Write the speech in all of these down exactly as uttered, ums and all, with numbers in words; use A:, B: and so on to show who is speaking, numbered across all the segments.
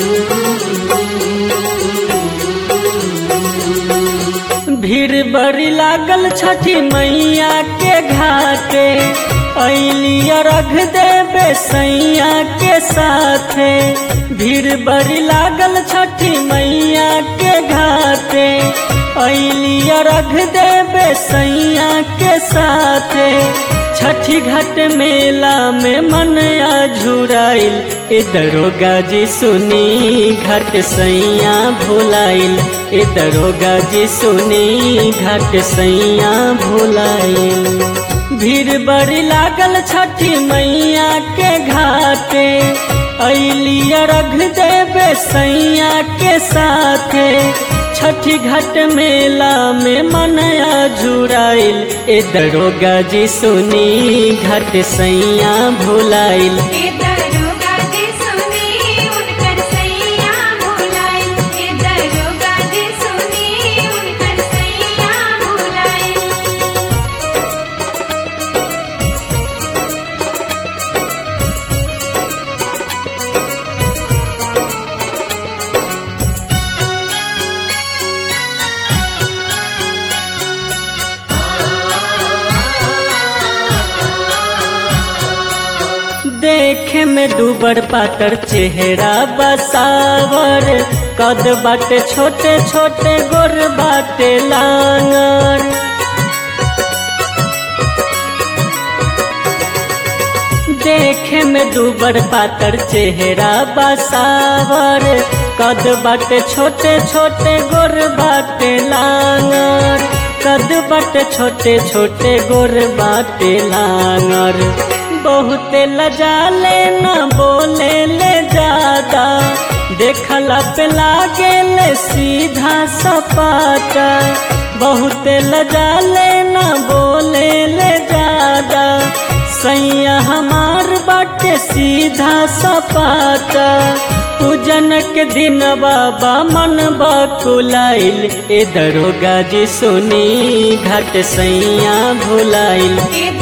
A: भीड़ बड़ी लागल छठी मैया के घाटे, अइली अर्घ देबे सैया के साथे। भीड़ बड़ी लागल छठी मैया के घाटे, अइली अर्घ देबे सैया के साथे। छठी घाट मेला में मन झुराइल, ए दरोगा जी सुनी घाट सैया भुलाइल। ए दरोगा जी सुनी घाट सैया भुलाइल। भीड़ बड़ी लागल छठी मैया के घाटे, अइली अर्घ देबे सैया के साथे। छठी घाट मेला में मन झुराइल, ए दरोगा जी सुनी घाट सैया भुलाइल। देखे में दुबर पातर चेहरा बसावर, कद बाटे छोटे छोटे गोर बाटे लांगर। देखे में दुबर पातर चेहरा बसावर, कद बाटे छोटे छोटे गोर बाटे लांगर। कद बाटे छोटे छोटे गोर बाटे लांगर। बहुते लजाले न बोले ले ज्यादा, देखला पे लागे ले सीधा सपाटा। बहुते लजाले न बोले ले ज्यादा, सैया हमार बाटे सीधा सपाटा। पूजन के दिन बाबा मन बकुलाइल, ए दरोगा जी सुनी घाट सैया भुलाइल।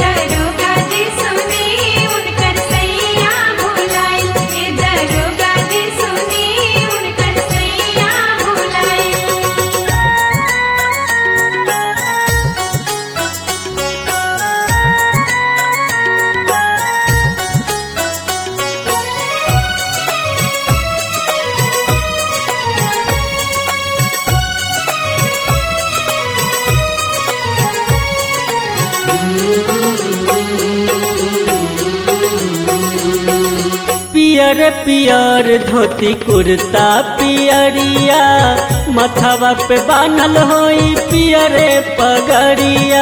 A: पियर पियर धोती कुर्ता पियरिया, मथवा पे बान्हल होई पियरे पगड़िया।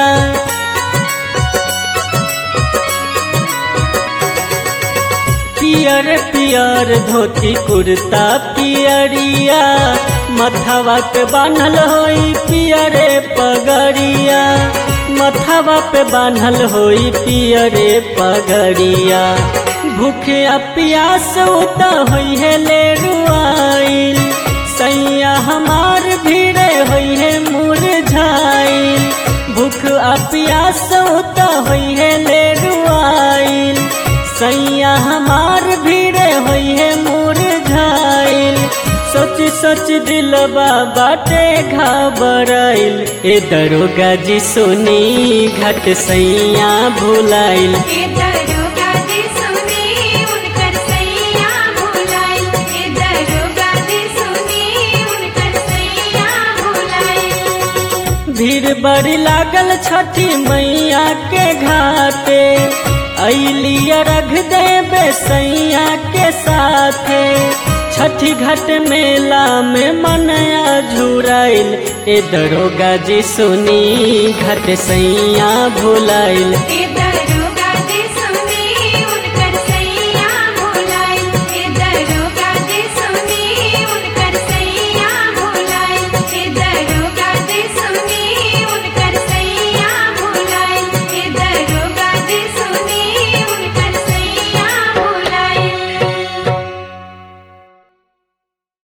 A: पियर पियर धोती कुर्ता पियरिया, मथवा पे बान्हल होई पियरे पगड़िया। मथवा पे बान्हल होई पियरे पगड़िया। भूखे प्यास उता होई है ले रुआइल, सैया हमार भीड़े होई है मुरझाइल। भूख प्यास उता होई है ले रुआइल, सैया हमार भीड़े होई है मुरझाइल। सोच सोच दिलबा बाटे घबराइल, ए दरोगा जी सुनी घाट सैया भुलाइल। भीड़ बड़ी लागल छठी मैया के घाटे, अइली अर्घ देबे सैया के साथे। छठी घाट मेला में मन झुराइल, ए दरोगा जी सुनी घाट सैया भुलाइल।